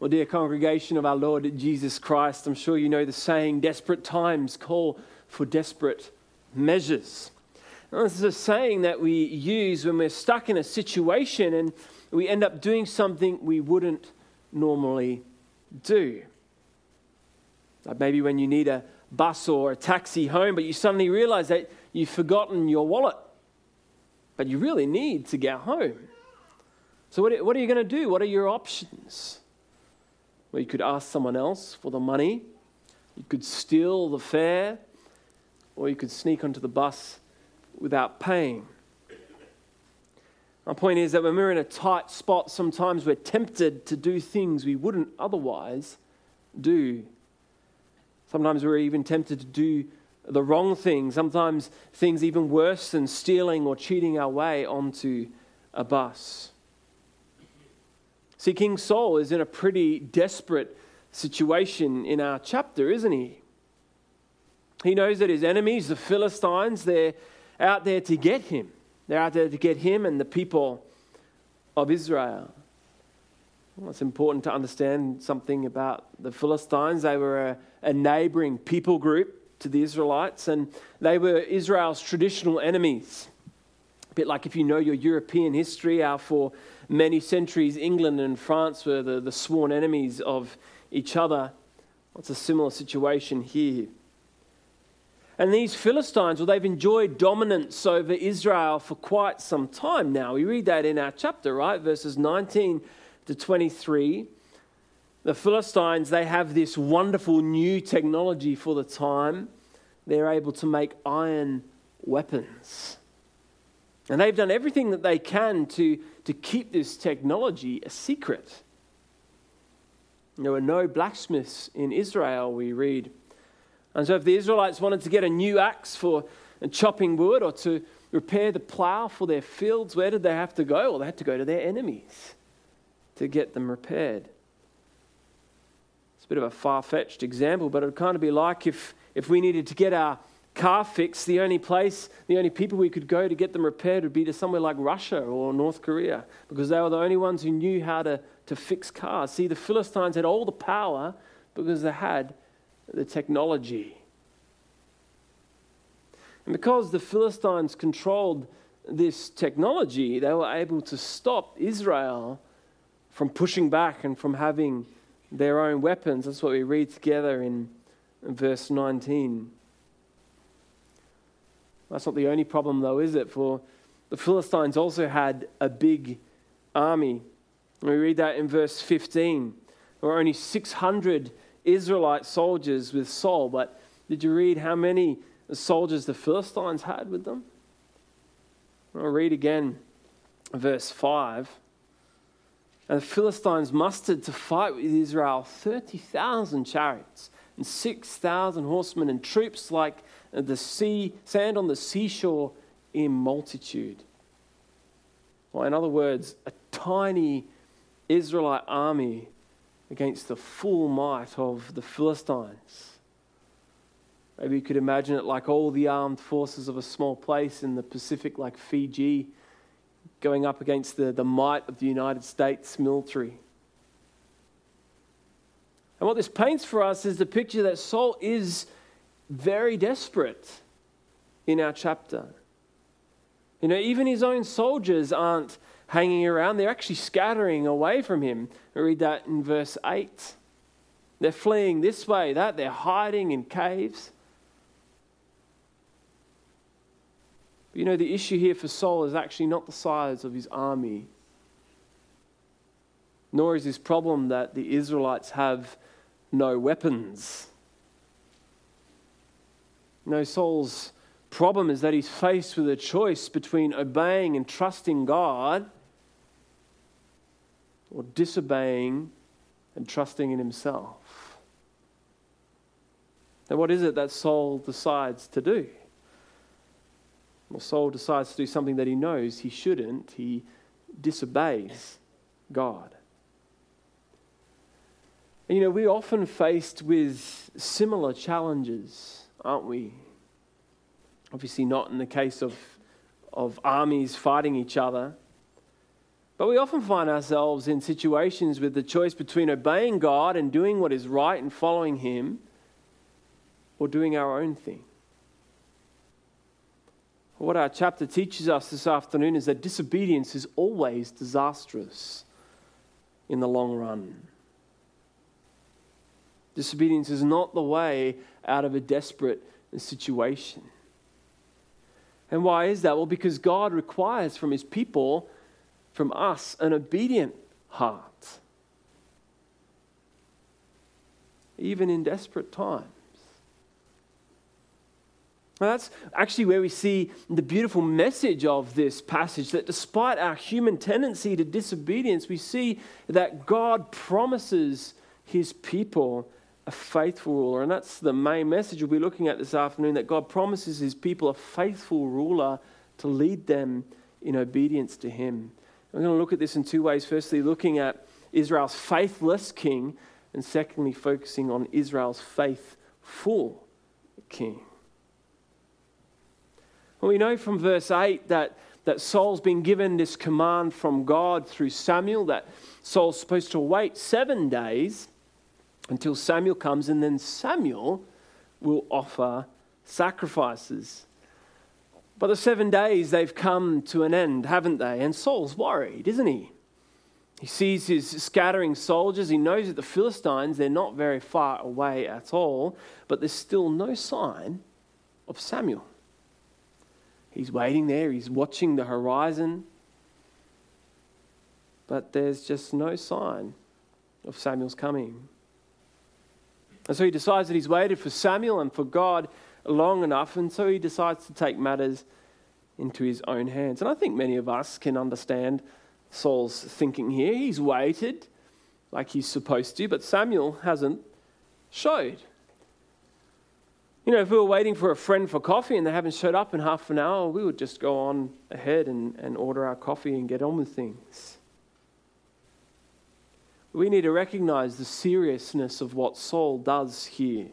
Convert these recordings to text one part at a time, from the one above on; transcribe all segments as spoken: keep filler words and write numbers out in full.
Well, dear congregation of our Lord Jesus Christ, I'm sure you know the saying, desperate times call for desperate measures. And this is a saying that we use when we're stuck in a situation and we end up doing something we wouldn't normally do. Like maybe when you need a bus or a taxi home, but you suddenly realize that you've forgotten your wallet, but you really need to get home. So what, what are you going to do? What are your options? Well, you could ask someone else for the money, you could steal the fare, or you could sneak onto the bus without paying. My point is that when we're in a tight spot, sometimes we're tempted to do things we wouldn't otherwise do. Sometimes we're even tempted to do the wrong thing, sometimes things even worse than stealing or cheating our way onto a bus. See, King Saul is in a pretty desperate situation in our chapter, isn't he? He knows that his enemies, the Philistines, they're out there to get him. They're out there to get him and the people of Israel. Well, it's important to understand something about the Philistines. They were a, a neighboring people group to the Israelites, and they were Israel's traditional enemies. A bit like if you know your European history, how for many centuries England and France were the, the sworn enemies of each other. It's a similar situation here. And these Philistines, well, they've enjoyed dominance over Israel for quite some time now. We read that in our chapter, right? Verses nineteen to twenty-three. The Philistines, they have this wonderful new technology for the time. They're able to make iron weapons. And they've done everything that they can to, to keep this technology a secret. There were no blacksmiths in Israel, we read. And so if the Israelites wanted to get a new axe for chopping wood or to repair the plow for their fields, where did they have to go? Well, they had to go to their enemies to get them repaired. It's a bit of a far-fetched example, but it would kind of be like if, if we needed to get our car fixed, the only place, the only people we could go to get them repaired would be to somewhere like Russia or North Korea, because they were the only ones who knew how to, to fix cars. See, the Philistines had all the power because they had the technology. And because the Philistines controlled this technology, they were able to stop Israel from pushing back and from having their own weapons. That's what we read together in, in verse nineteen. That's not the only problem, though, is it? For the Philistines also had a big army. And we read that in verse fifteen. There were only six hundred Israelite soldiers with Saul, but did you read how many soldiers the Philistines had with them? I'll read again verse five. And the Philistines mustered to fight with Israel thirty thousand chariots and six thousand horsemen and troops like the sea, sand on the seashore in multitude. Well, in other words, a tiny Israelite army against the full might of the Philistines. Maybe you could imagine it like all the armed forces of a small place in the Pacific, like Fiji, going up against the, the might of the United States military. And what this paints for us is the picture that Saul is very desperate in our chapter. You know, even his own soldiers aren't hanging around. They're actually scattering away from him. We read that in verse eight. They're fleeing this way, that. They're hiding in caves. But you know, the issue here for Saul is actually not the size of his army, nor is his problem that the Israelites have no weapons. No, Saul's problem is that he's faced with a choice between obeying and trusting God or disobeying and trusting in himself. Now, what is it that Saul decides to do? Well, Saul decides to do something that he knows he shouldn't. He disobeys God. And, you know, we're often faced with similar challenges, aren't we? Obviously not in the case of, of armies fighting each other. But we often find ourselves in situations with the choice between obeying God and doing what is right and following Him, or doing our own thing. What our chapter teaches us this afternoon is that disobedience is always disastrous in the long run. Disobedience is not the way out of a desperate situation. And why is that? Well, because God requires from His people, from us, an obedient heart, even in desperate times. Now that's actually where we see the beautiful message of this passage, that despite our human tendency to disobedience, we see that God promises His people a faithful ruler. And that's the main message we'll be looking at this afternoon, that God promises His people a faithful ruler to lead them in obedience to Him. We're going to look at this in two ways. Firstly, looking at Israel's faithless king, and secondly, focusing on Israel's faithful king. Well, we know from verse eight that, that Saul's been given this command from God through Samuel, that Saul's supposed to wait seven days until Samuel comes, and then Samuel will offer sacrifices. But the seven days, they've come to an end, haven't they? And Saul's worried, isn't he? He sees his scattering soldiers. He knows that the Philistines, they're not very far away at all, but there's still no sign of Samuel. He's waiting there. He's watching the horizon. But there's just no sign of Samuel's coming. And so he decides that he's waited for Samuel and for God long enough, and so he decides to take matters into his own hands. And I think many of us can understand Saul's thinking here. He's waited like he's supposed to, but Samuel hasn't showed. You know, if we were waiting for a friend for coffee and they haven't showed up in half an hour, we would just go on ahead and, and order our coffee and get on with things. We need to recognize the seriousness of what Saul does here.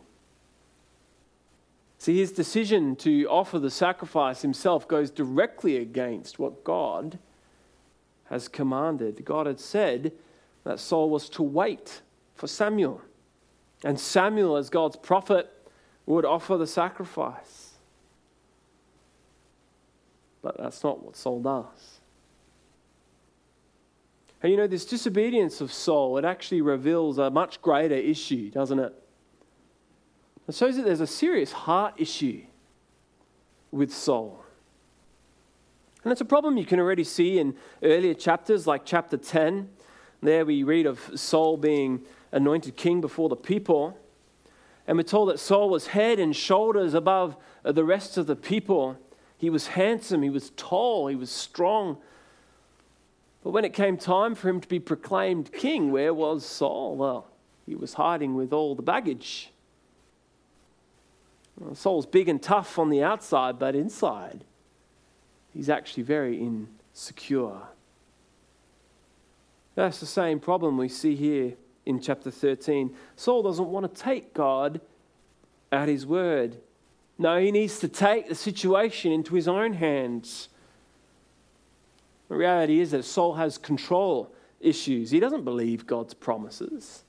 See, his decision to offer the sacrifice himself goes directly against what God has commanded. God had said that Saul was to wait for Samuel, and Samuel, as God's prophet, would offer the sacrifice. But that's not what Saul does. And you know, this disobedience of Saul, it actually reveals a much greater issue, doesn't it? It shows that there's a serious heart issue with Saul. And it's a problem you can already see in earlier chapters, like chapter ten. There we read of Saul being anointed king before the people. And we're told that Saul was head and shoulders above the rest of the people. He was handsome, he was tall, he was strong. But when it came time for him to be proclaimed king, where was Saul? Well, he was hiding with all the baggage. Well, Saul's big and tough on the outside, but inside, he's actually very insecure. That's the same problem we see here in chapter thirteen. Saul doesn't want to take God at his word. No, he needs to take the situation into his own hands. The reality is that Saul has control issues. He doesn't believe God's promises.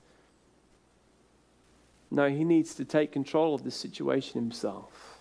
No, he needs to take control of the situation himself.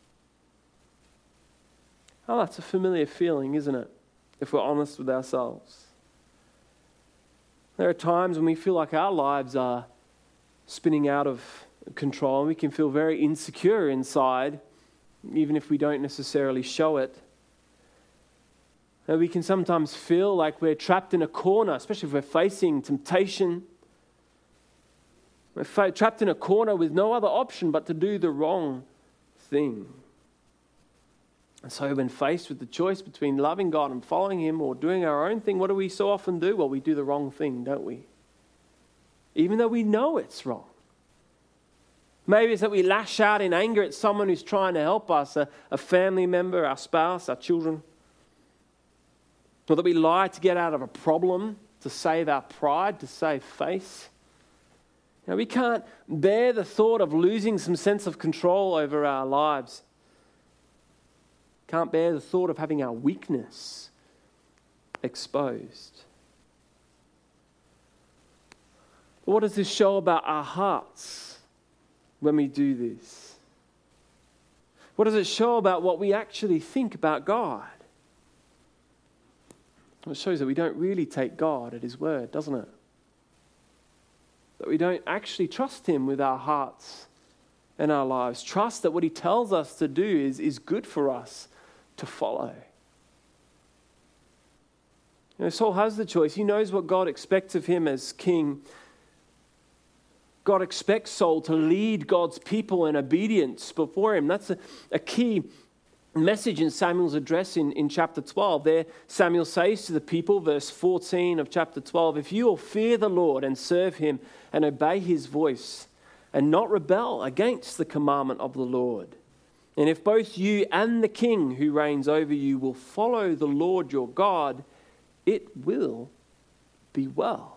Oh, that's a familiar feeling, isn't it? If we're honest with ourselves. There are times when we feel like our lives are spinning out of control, and we can feel very insecure inside, even if we don't necessarily show it. And we can sometimes feel like we're trapped in a corner, especially if we're facing temptation. We're fa- trapped in a corner with no other option but to do the wrong thing. And so when faced with the choice between loving God and following Him or doing our own thing, what do we so often do? Well, we do the wrong thing, don't we? Even though we know it's wrong. Maybe it's that we lash out in anger at someone who's trying to help us, a, a family member, our spouse, our children. Or that we lie to get out of a problem, to save our pride, to save face. You know, we can't bear the thought of losing some sense of control over our lives. Can't bear the thought of having our weakness exposed. But what does this show about our hearts when we do this? What does it show about what we actually think about God? Well, it shows that we don't really take God at His word, doesn't it? That we don't actually trust Him with our hearts and our lives. Trust that what He tells us to do is, is good for us to follow. You know, Saul has the choice. He knows what God expects of him as king. God expects Saul to lead God's people in obedience before him. That's a, a key message in Samuel's address in, in chapter twelve. There, Samuel says to the people, verse fourteen of chapter twelve, if you will fear the Lord and serve Him and obey His voice and not rebel against the commandment of the Lord, and if both you and the king who reigns over you will follow the Lord your God, it will be well.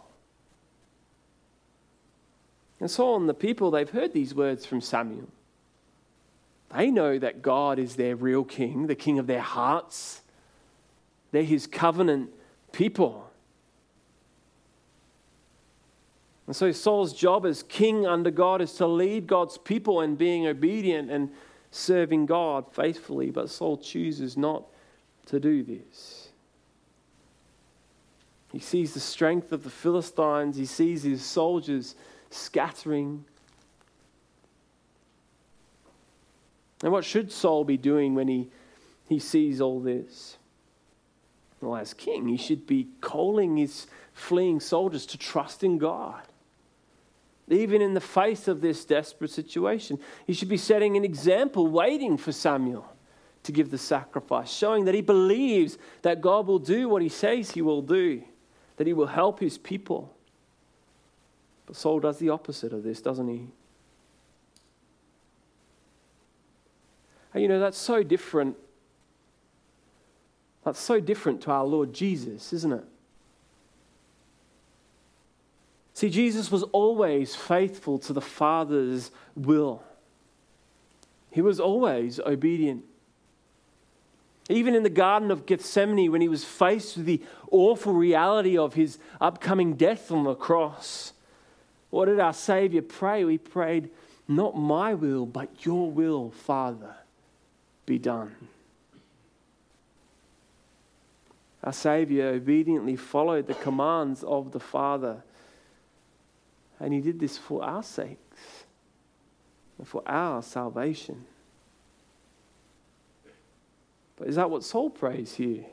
And Saul and the people, they've heard these words from Samuel. They know that God is their real king, the king of their hearts. They're His covenant people. And so Saul's job as king under God is to lead God's people in being obedient and serving God faithfully. But Saul chooses not to do this. He sees the strength of the Philistines. He sees his soldiers scattering. And what should Saul be doing when he, he sees all this? Well, as king, he should be calling his fleeing soldiers to trust in God. Even in the face of this desperate situation, he should be setting an example, waiting for Samuel to give the sacrifice, showing that he believes that God will do what He says He will do, that He will help His people. But Saul does the opposite of this, doesn't he? And you know, that's so different. That's so different to our Lord Jesus, isn't it? See, Jesus was always faithful to the Father's will. He was always obedient. Even in the Garden of Gethsemane, when He was faced with the awful reality of His upcoming death on the cross, what did our Savior pray? We prayed, not my will, but your will, Father, be done. Our Savior obediently followed the commands of the Father. And He did this for our sakes and for our salvation. But is that what Saul prays here?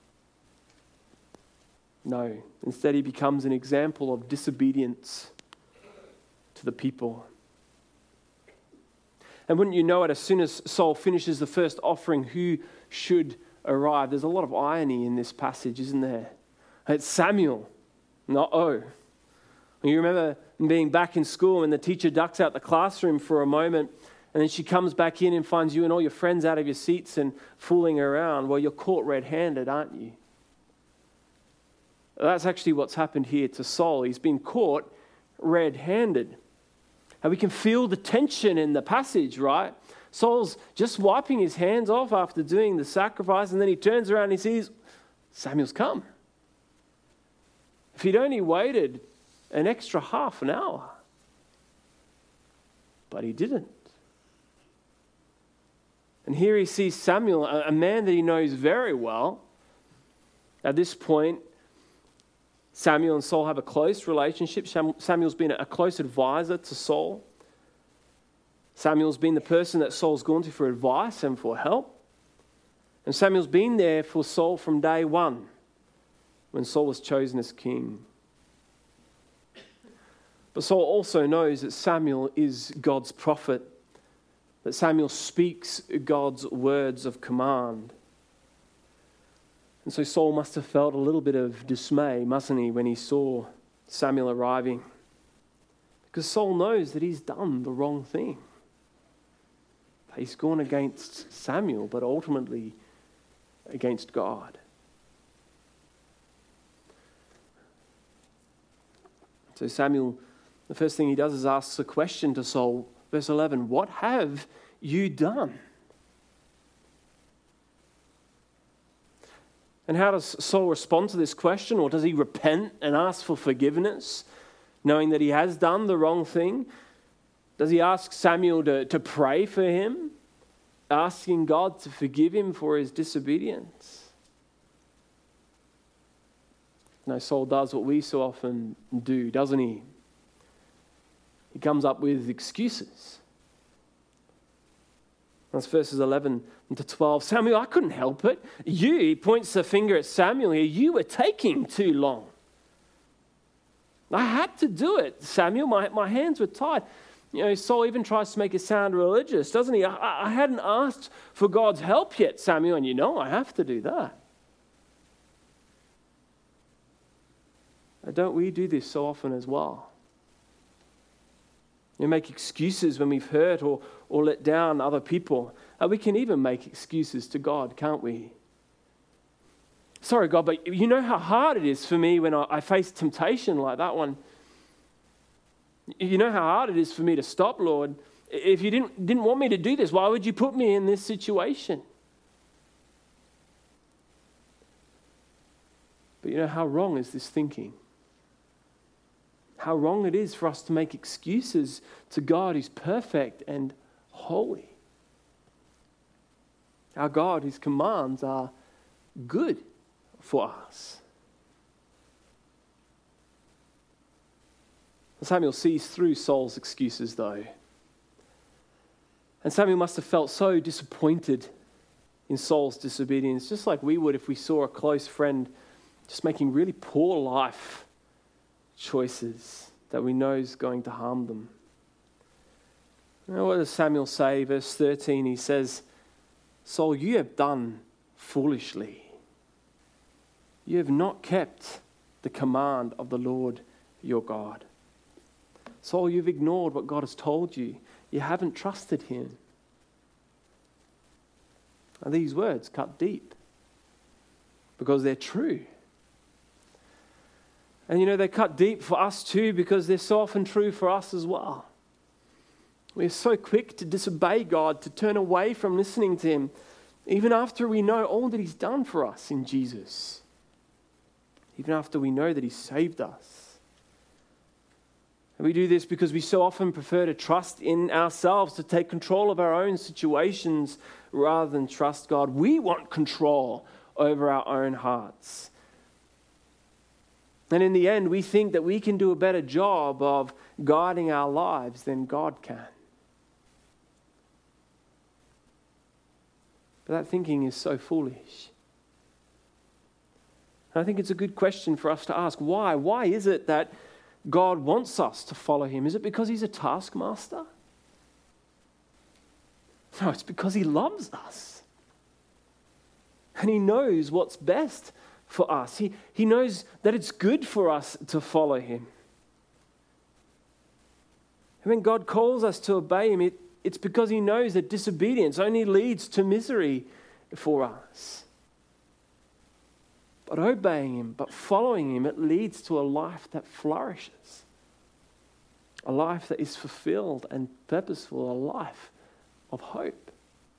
No. Instead, he becomes an example of disobedience to the people. And wouldn't you know it, as soon as Saul finishes the first offering, who should arrive? There's a lot of irony in this passage, isn't there? It's Samuel, not oh. You remember being back in school and the teacher ducks out the classroom for a moment and then she comes back in and finds you and all your friends out of your seats and fooling around. Well, you're caught red-handed, aren't you? That's actually what's happened here to Saul. He's been caught red-handed. And we can feel the tension in the passage, right? Saul's just wiping his hands off after doing the sacrifice, and then he turns around and he sees Samuel's come. If he'd only waited an extra half an hour. But he didn't. And here he sees Samuel, a man that he knows very well. At this point, Samuel and Saul have a close relationship. Samuel's been a close advisor to Saul. Samuel's been the person that Saul's gone to for advice and for help. And Samuel's been there for Saul from day one, when Saul was chosen as king. But Saul also knows that Samuel is God's prophet, that Samuel speaks God's words of command. And so Saul must have felt a little bit of dismay, mustn't he, when he saw Samuel arriving? Because Saul knows that he's done the wrong thing. He's gone against Samuel, but ultimately against God. So Samuel, the first thing he does is asks a question to Saul. Verse eleven, what have you done? And how does Saul respond to this question? Or does he repent and ask for forgiveness, knowing that he has done the wrong thing? Does he ask Samuel to, to pray for him, asking God to forgive him for his disobedience? No, Saul does what we so often do, doesn't he? He comes up with excuses. That's verses eleven to twelve. Samuel, I couldn't help it. You, he points the finger at Samuel here, you were taking too long. I had to do it, Samuel. My, my hands were tied. You know, Saul even tries to make it sound religious, doesn't he? I, I hadn't asked for God's help yet, Samuel, and you know I have to do that. Don't we do this so often as well? We make excuses when we've hurt or, or let down other people. Uh, we can even make excuses to God, can't we? Sorry, God, but you know how hard it is for me when I, I face temptation like that one. You know how hard it is for me to stop, Lord. If you didn't, didn't want me to do this, why would you put me in this situation? But you know, how wrong is this thinking? How wrong it is for us to make excuses to God who's perfect and holy. Our God, his commands are good for us. Samuel sees through Saul's excuses, though. And Samuel must have felt so disappointed in Saul's disobedience, just like we would if we saw a close friend just making really poor life choices that we know is going to harm them. You know, what does Samuel say? Verse thirteen, he says, Saul, you have done foolishly. You have not kept the command of the Lord your God. Saul, you've ignored what God has told you. You haven't trusted him. And these words cut deep because they're true. And you know, they cut deep for us too because they're so often true for us as well. We're so quick to disobey God, to turn away from listening to him, even after we know all that he's done for us in Jesus. Even after we know that he saved us. And we do this because we so often prefer to trust in ourselves, to take control of our own situations rather than trust God. We want control over our own hearts. And in the end, we think that we can do a better job of guiding our lives than God can. But that thinking is so foolish. And I think it's a good question for us to ask. Why? Why is it that God wants us to follow him? Is it because he's a taskmaster? No, it's because he loves us. And he knows what's best for us. He, he knows that it's good for us to follow him. And when God calls us to obey him, it, it's because he knows that disobedience only leads to misery for us. But obeying him, but following him, it leads to a life that flourishes. A life that is fulfilled and purposeful, a life of hope.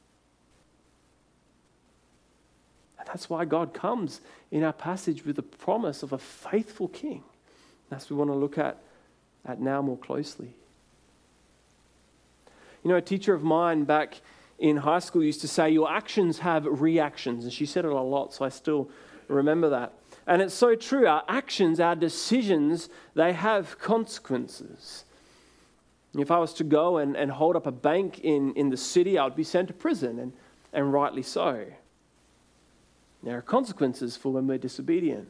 And that's why God comes in our passage with the promise of a faithful king. That's what we want to look at, at now more closely. You know, a teacher of mine back in high school used to say, your actions have reactions. And she said it a lot, so I still remember that. And it's so true. Our actions, our decisions, they have consequences. If I was to go and, and hold up a bank in, in the city, I would be sent to prison, and, and rightly so. There are consequences for when we're disobedient.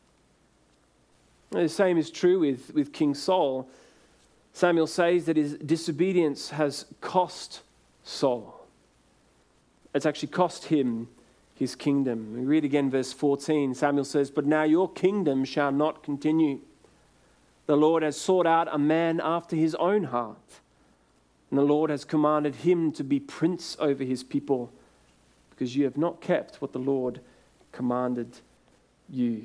The same is true with, with King Saul. Samuel says that his disobedience has cost Saul. It's actually cost him his kingdom. We read again verse fourteen. Samuel says, but now your kingdom shall not continue. The Lord has sought out a man after his own heart. And the Lord has commanded him to be prince over his people, because you have not kept what the Lord commanded you.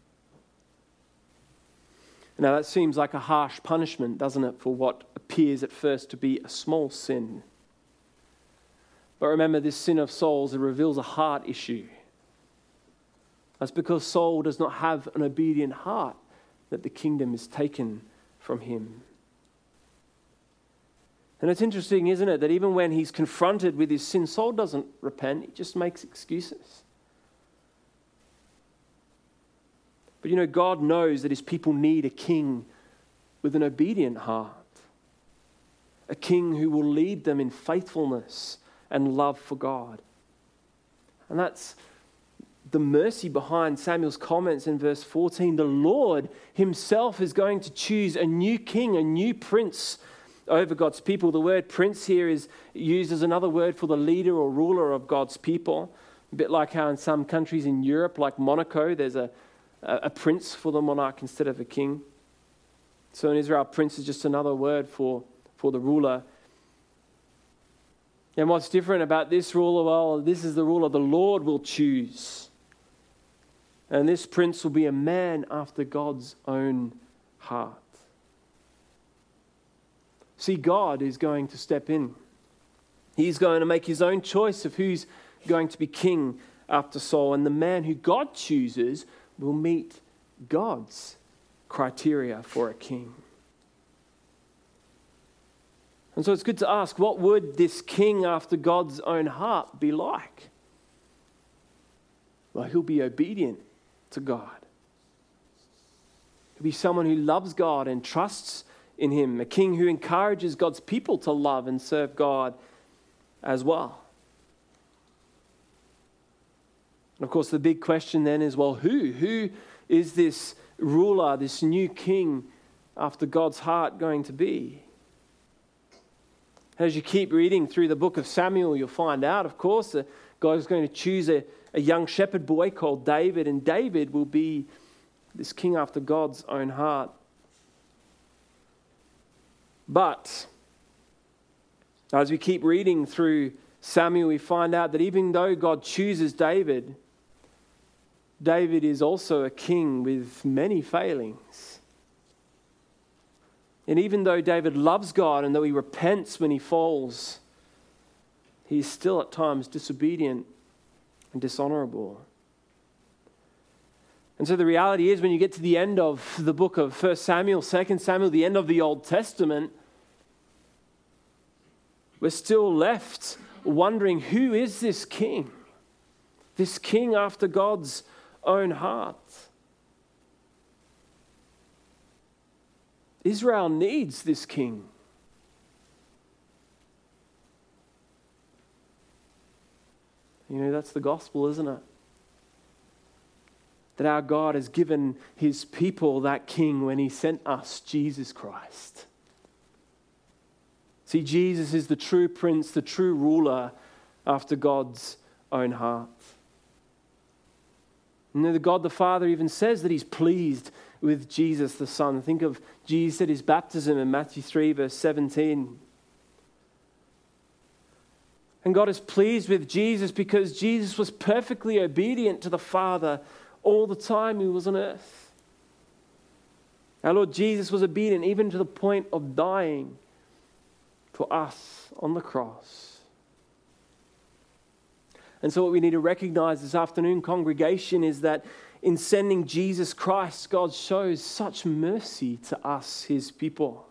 Now that seems like a harsh punishment, doesn't it, for what appears at first to be a small sin. But remember, this sin of Saul's, it reveals a heart issue. That's because Saul does not have an obedient heart that the kingdom is taken from him. And it's interesting, isn't it, that even when he's confronted with his sin, Saul doesn't repent, he just makes excuses. But you know, God knows that his people need a king with an obedient heart, a king who will lead them in faithfulness and love for God. And that's the mercy behind Samuel's comments in verse fourteen. The Lord himself is going to choose a new king, a new prince over God's people. The word prince here is used as another word for the leader or ruler of God's people. A bit like how in some countries in Europe, like Monaco, there's a, a prince for the monarch instead of a king. So in Israel, prince is just another word for, for the ruler. And what's different about this ruler? Well, this is the ruler the Lord will choose. And this prince will be a man after God's own heart. See, God is going to step in. He's going to make his own choice of who's going to be king after Saul. And the man who God chooses will meet God's criteria for a king. And so it's good to ask, what would this king after God's own heart be like? Well, he'll be obedient to God. He'll be someone who loves God and trusts in him, a king who encourages God's people to love and serve God as well. And of course, the big question then is, well, who? Who is this ruler, this new king after God's heart going to be? As you keep reading through the book of Samuel, you'll find out, of course, that God is going to choose a, a young shepherd boy called David, and David will be this king after God's own heart. But as we keep reading through Samuel, we find out that even though God chooses David, David is also a king with many failings. And even though David loves God and though he repents when he falls, he is still at times disobedient and dishonorable. And so the reality is, when you get to the end of the book of First Samuel, Second Samuel, the end of the Old Testament, we're still left wondering, who is this king? This king after God's own heart. Israel needs this king. You know, that's the gospel, isn't it? That our God has given his people that king when he sent us Jesus Christ. See, Jesus is the true prince, the true ruler after God's own heart. And the God the Father even says that he's pleased with Jesus the Son. Think of Jesus at his baptism in Matthew three, verse seventeen. And God is pleased with Jesus because Jesus was perfectly obedient to the Father all the time he was on earth. Our Lord Jesus was obedient even to the point of dying for us on the cross. And so what we need to recognize this afternoon, congregation, is that in sending Jesus Christ, God shows such mercy to us, his people.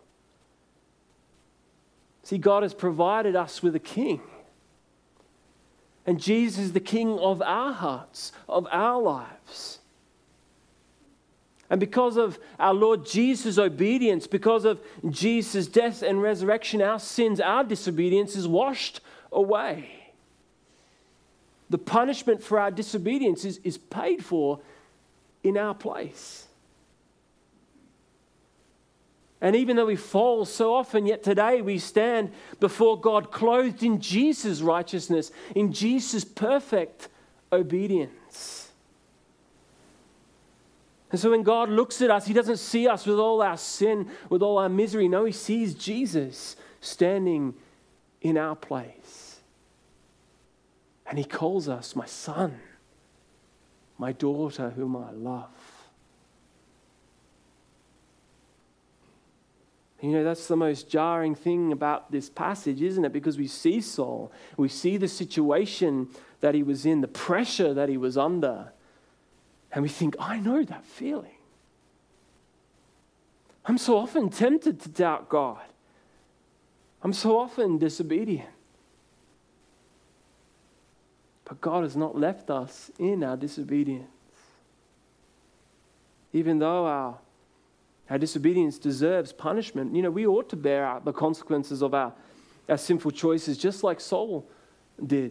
See, God has provided us with a king. And Jesus is the king of our hearts, of our lives. And because of our Lord Jesus' obedience, because of Jesus' death and resurrection, our sins, our disobedience is washed away. The punishment for our disobedience is, is paid for in our place. And even though we fall so often, yet today we stand before God clothed in Jesus' righteousness, in Jesus' perfect obedience. And so when God looks at us, he doesn't see us with all our sin, with all our misery. No, he sees Jesus standing in our place. And he calls us, my son, my daughter whom I love. You know, that's the most jarring thing about this passage, isn't it? Because we see Saul, we see the situation that he was in, the pressure that he was under. And we think, I know that feeling. I'm so often tempted to doubt God. I'm so often disobedient. But God has not left us in our disobedience. Even though our, our disobedience deserves punishment, you know, we ought to bear out the consequences of our, our sinful choices, just like Saul did.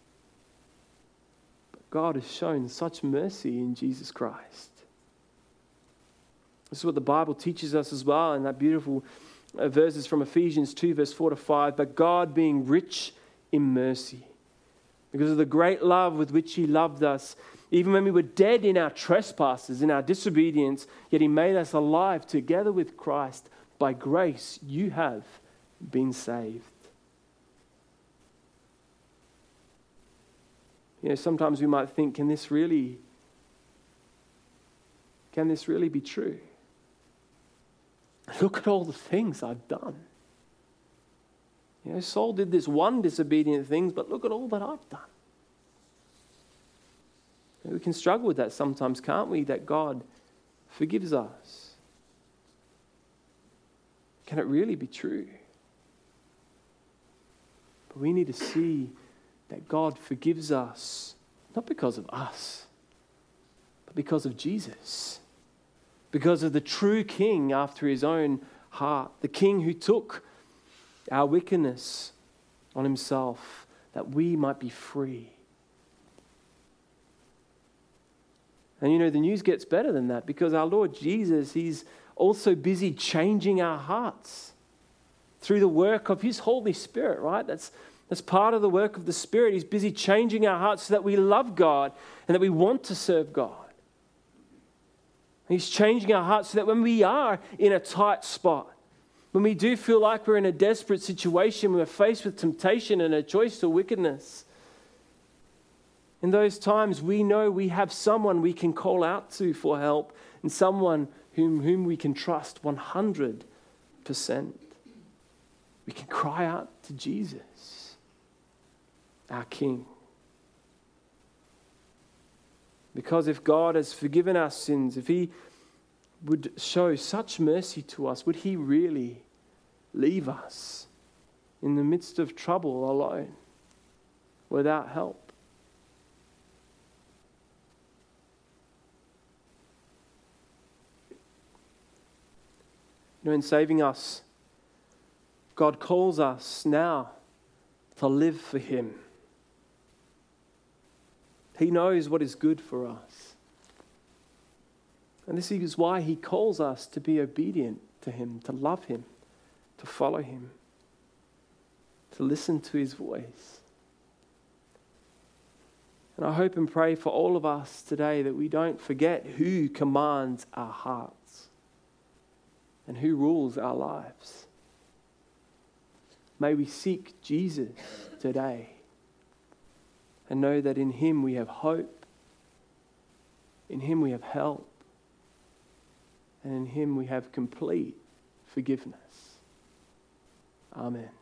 But God has shown such mercy in Jesus Christ. This is what the Bible teaches us as well in that beautiful uh, verses from Ephesians two, verse four to five. But God, being rich in mercy, because of the great love with which he loved us, even when we were dead in our trespasses, in our disobedience, yet he made us alive together with Christ. By grace you have been saved. You know, sometimes we might think, can this really, can this really be true? Look at all the things I've done. You know, Saul did this one disobedient thing, but look at all that I've done. We can struggle with that sometimes, can't we? That God forgives us. Can it really be true? But we need to see that God forgives us, not because of us, but because of Jesus. Because of the true King after his own heart. The King who took our wickedness on himself that we might be free. And you know, the news gets better than that, because our Lord Jesus, he's also busy changing our hearts through the work of his Holy Spirit, right? That's, that's part of the work of the Spirit. He's busy changing our hearts so that we love God and that we want to serve God. He's changing our hearts so that when we are in a tight spot, when we do feel like we're in a desperate situation, we're faced with temptation and a choice to wickedness, in those times we know we have someone we can call out to for help and someone whom, whom we can trust one hundred percent. We can cry out to Jesus, our King. Because if God has forgiven our sins, if he would show such mercy to us, would he really leave us in the midst of trouble alone, without help? You know, in saving us, God calls us now to live for him. He knows what is good for us. And this is why he calls us to be obedient to him, to love him, to follow him, to listen to his voice. And I hope and pray for all of us today that we don't forget who commands our hearts and who rules our lives. May we seek Jesus today and know that in him we have hope, in him we have help, and in him we have complete forgiveness. Amen.